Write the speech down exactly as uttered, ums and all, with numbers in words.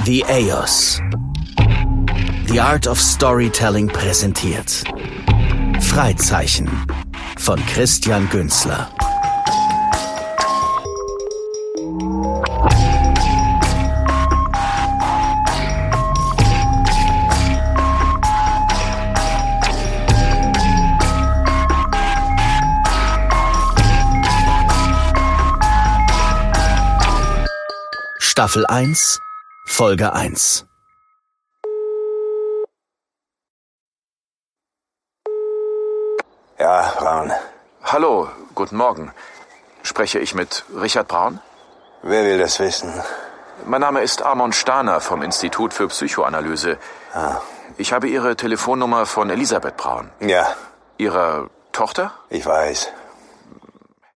The A O S. The Art of Storytelling präsentiert Freizeichen von Christian Günzler. Staffel eins, Folge eins. Ja, Braun. Hallo, guten Morgen. Spreche ich mit Richard Braun? Wer will das wissen? Mein Name ist Amon Stahner vom Institut für Psychoanalyse. Ah. Ich habe Ihre Telefonnummer von Elisabeth Braun. Ja. Ihrer Tochter? Ich weiß.